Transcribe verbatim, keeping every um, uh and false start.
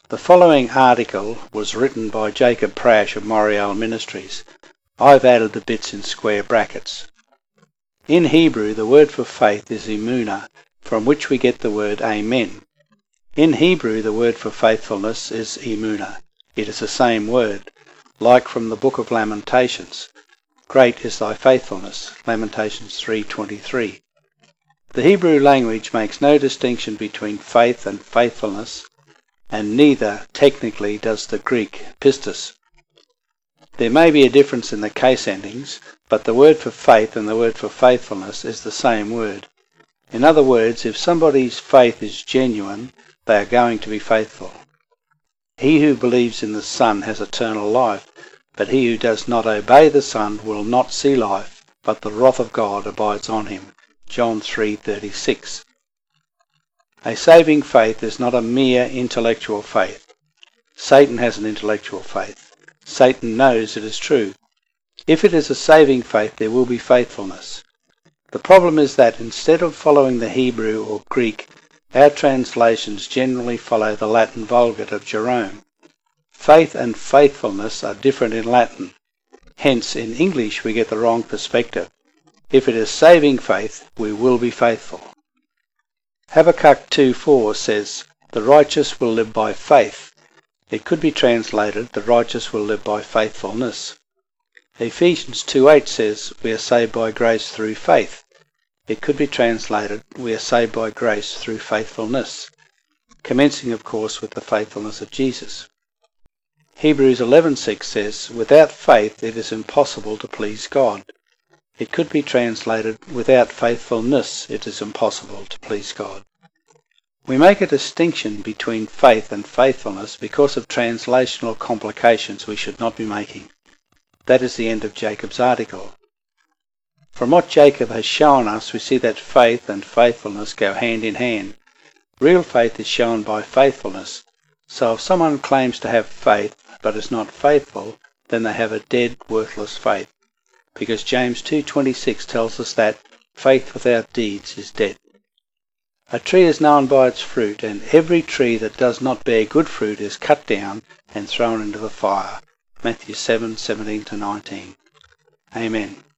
The following article was written by Jacob Prash of Moriel Ministries. I've added the bits in square brackets. In Hebrew, the word for faith is emunah, from which we get the word amen. In Hebrew, the word for faithfulness is emunah. It is the same word, like from the book of Lamentations. Great is thy faithfulness, Lamentations three twenty-three. The Hebrew language makes no distinction between faith and faithfulness, and neither technically does the Greek pistis. There may be a difference in the case endings, but the word for faith and the word for faithfulness is the same word. In other words, if somebody's faith is genuine, they are going to be faithful. He who believes in the Son has eternal life, but he who does not obey the Son will not see life, but the wrath of God abides on him. John three thirty-six. A saving faith is not a mere intellectual faith. Satan has an intellectual faith. Satan knows it is true. If it is a saving faith, there will be faithfulness. The problem is that instead of following the Hebrew or Greek, our translations generally follow the Latin Vulgate of Jerome. Faith and faithfulness are different in Latin. Hence, in English we get the wrong perspective. If it is saving faith, we will be faithful. Habakkuk two four says, "The righteous will live by faith." It could be translated, "The righteous will live by faithfulness." Ephesians two eight says, "We are saved by grace through faith." It could be translated, "We are saved by grace through faithfulness," commencing of course with the faithfulness of Jesus. Hebrews eleven six says, "Without faith it is impossible to please God." It could be translated, "Without faithfulness it is impossible to please God." We make a distinction between faith and faithfulness because of translational complications we should not be making. That is the end of Jacob's article. From what Jacob has shown us, we see that faith and faithfulness go hand in hand. Real faith is shown by faithfulness. So if someone claims to have faith but is not faithful, then they have a dead, worthless faith. Because James two twenty-six tells us that faith without deeds is dead. A tree is known by its fruit, and every tree that does not bear good fruit is cut down and thrown into the fire. Matthew seven seventeen to nineteen. Amen.